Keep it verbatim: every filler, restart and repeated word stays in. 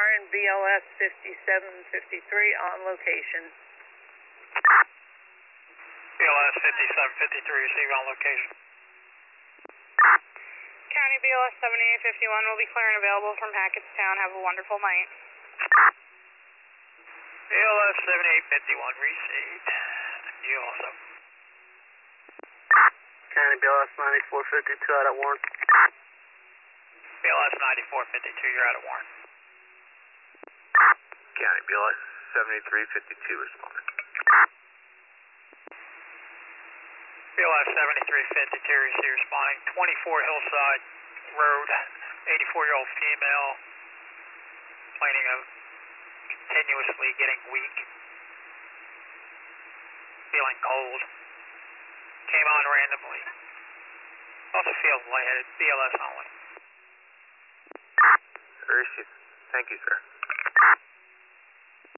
R and B L S fifty-seven fifty-three on location. B L S fifty-seven fifty-three, receive on location. County B L S seventy-eight fifty-one will be clear and available from Hackettstown. Have a wonderful night. B L S seventy-eight fifty-one, received. You also. County B L S ninety-four fifty-two out at Warren. B L S ninety-four fifty-two, you're out of Warren. County B L S seventy-three fifty-two responding. B L S seventy-three fifty-two, receive responding. twenty-four Hillside Road, eighty-four-year-old female, complaining of continuously getting weak, feeling cold, came on randomly. Also feels lightheaded, B L S only. Received. Thank you, sir.